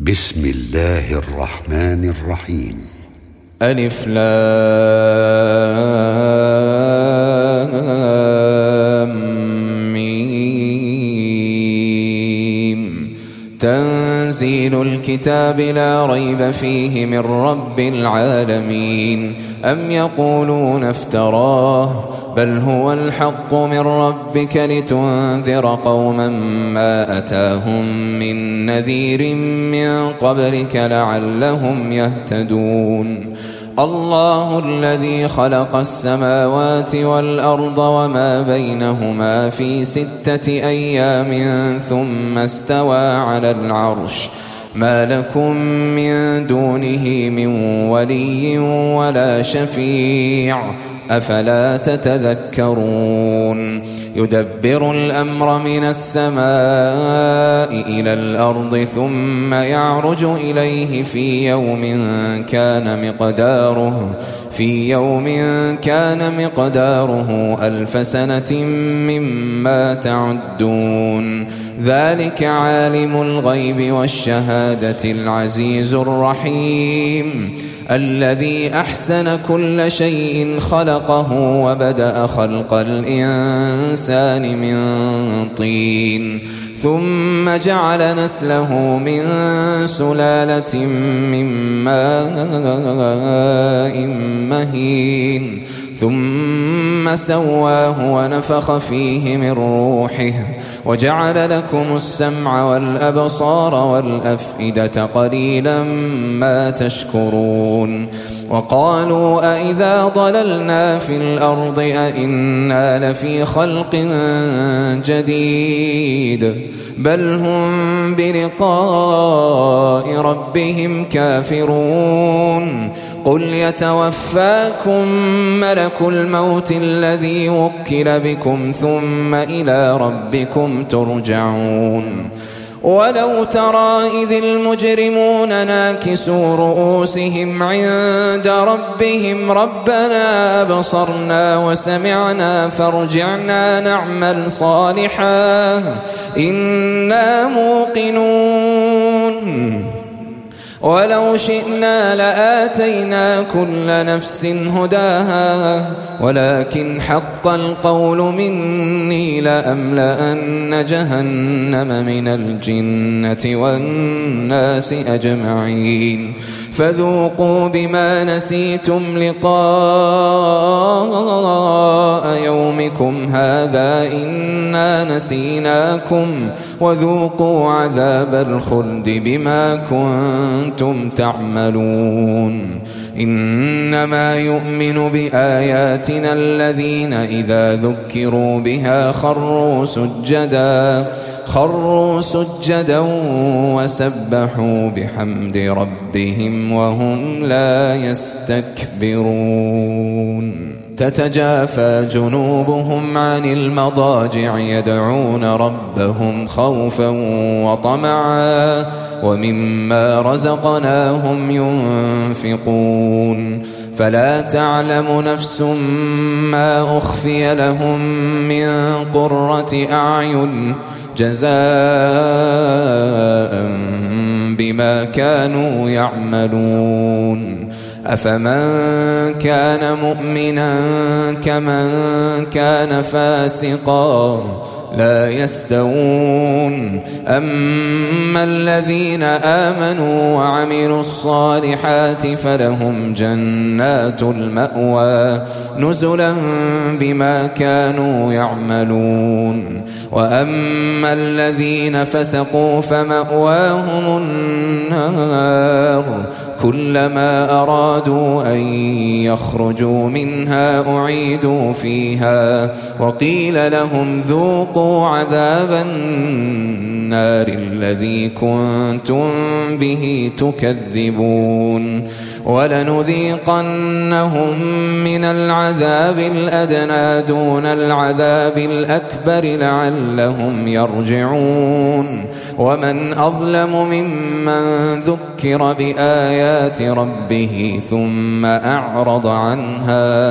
بسم الله الرحمن الرحيم. ألف لام ميم. تنزيل الكتاب لا ريب فيه من رب العالمين. أم يقولون افتراه بل هو الحق من ربك لتنذر قوما ما أتاهم من نذير من قبلك لعلهم يهتدون. الله الذي خلق السماوات والأرض وما بينهما في 6 أيام ثم استوى على العرش. ما لكم من دونه من ولي ولا شفيع أفلا تتذكرون. يدبر الأمر من السماء إلى الأرض ثم يعرج إليه في يوم كان مقداره 1000 سنة مما تعدون. ذلك عالم الغيب والشهادة العزيز الرحيم الذي أحسن كل شيء خلقه وبدأ خلق الإنسان من طين ثم جعل نسله من سلالة من ماء مهين ثم سواه ونفخ فيه من روحه وجعل لكم السمع والأبصار والأفئدة قليلا ما تشكرون. وقالوا أئذا ضللنا في الأرض أئنا لفي خلق جديد بل هم بلقاء ربهم كافرون. قل يتوفاكم ملك الموت الذي وكل بكم ثم إلى ربكم ترجعون. ولو ترى إذ المجرمون ناكسوا رؤوسهم عند ربهم ربنا أبصرنا وسمعنا فارجعنا نعمل صالحا إنا موقنون. ولو شئنا لآتينا كل نفس هداها ولكن حق القول مني لأملأن جهنم من الجنة والناس أجمعين. فذوقوا بما نسيتم لقاء يومكم هذا إنا نسيناكم وذوقوا عذاب الخلد بما كنتم تعملون. إنما يؤمن بآياتنا الذين إذا ذكروا بها خروا سجدا وسبحوا بحمد ربهم وهم لا يستكبرون. تتجافى جنوبهم عن المضاجع يدعون ربهم خوفا وطمعا ومما رزقناهم ينفقون. فلا تعلم نفس ما أخفي لهم من قرة أعين جزاء بما كانوا يعملون. أفمن كان مؤمنا كمن كان فاسقا لا يستوون. أما الذين آمنوا وعملوا الصالحات فلهم جنات المأوى نزلا بما كانوا يعملون. وأما الذين فسقوا فمأواهم النار كلما أرادوا أن يخرجوا منها أعيدوا فيها وقيل لهم ذوقوا عذاب النار الذي كنتم به تكذبون. ولنذيقنهم من العذاب الأدنى دون العذاب الأكبر لعلهم يرجعون. ومن أظلم ممن ذكر بآيات ربه ثم أعرض عنها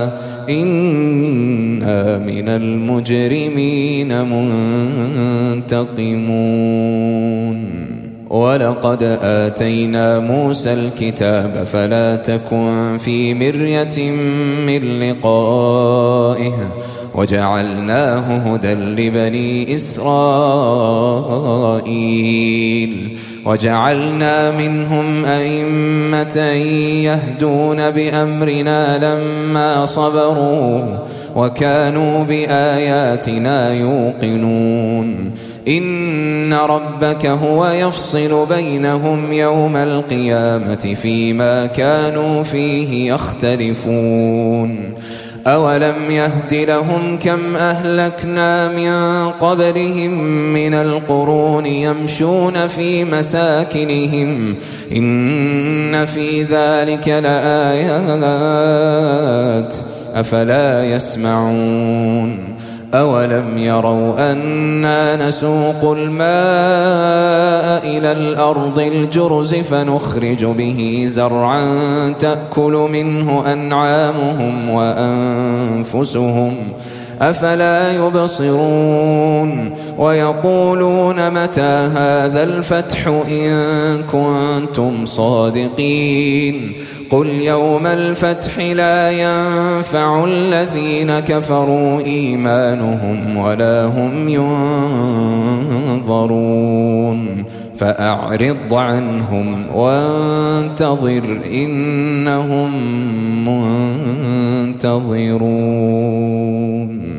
إنا من المجرمين منتقمون. ولقد آتينا موسى الكتاب فلا تكن في مرية من لقائه وجعلناه هدى لبني إسرائيل وجعلنا منهم أئمة يهدون بأمرنا لما صبروا وكانوا بآياتنا يوقنون إن ربك هو يفصل بينهم يوم القيامة فيما كانوا فيه يختلفون أولم يهد لهم كم أهلكنا من قبلهم من القرون يمشون في مساكنهم إن في ذلك لآيات أفلا يسمعون أولم يروا أنا نسوق الماء إلى الأرض الجرز فنخرج به زرعا تأكل منه أنعامهم وأنفسهم أفلا يبصرون ويقولون متى هذا الفتح إن كنتم صادقين قل يوم الفتح لا ينفع الذين كفروا إيمانهم ولا هم ينظرون فأعرض عنهم وانتظر إنهم منتظرون.